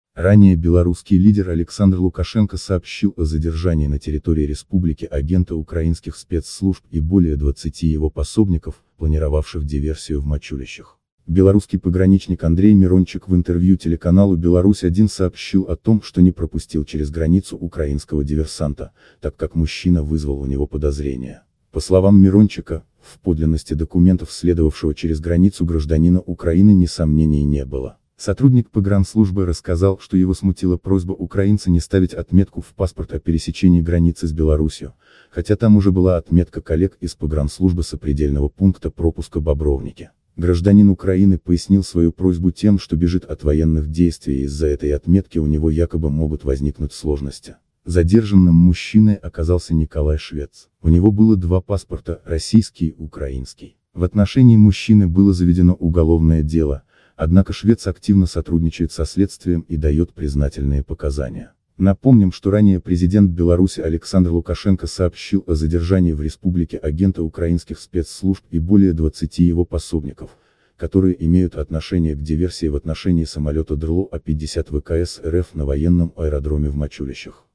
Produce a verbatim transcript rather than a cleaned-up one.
Ранее белорусский лидер Александр Лукашенко сообщил о задержании на территории республики агента украинских спецслужб и более двадцати его пособников, планировавших диверсию в Мачулищах. Белорусский пограничник Андрей Мирончик в интервью телеканалу Беларусь один сообщил о том, что не пропустил через границу украинского диверсанта, так как мужчина вызвал у него подозрения. По словам Мирончика, в подлинности документов следовавшего через границу гражданина Украины ни сомнений не было. Сотрудник погранслужбы рассказал, что его смутила просьба украинца не ставить отметку в паспорт о пересечении границы с Беларусью, хотя там уже была отметка коллег из погранслужбы сопредельного пункта пропуска Бобровники. Гражданин Украины пояснил свою просьбу тем, что бежит от военных действий и из-за этой отметки у него якобы могут возникнуть сложности. Задержанным мужчиной оказался Николай Швец. У него было два паспорта, российский и украинский. В отношении мужчины было заведено уголовное дело, однако Швец активно сотрудничает со следствием и дает признательные показания. Напомним, что ранее президент Беларуси Александр Лукашенко сообщил о задержании в республике агента украинских спецслужб и более двадцати его пособников, которые имеют отношение к диверсии в отношении самолета ДРЛО А пятьдесят ВКС РФ на военном аэродроме в Мачулищах.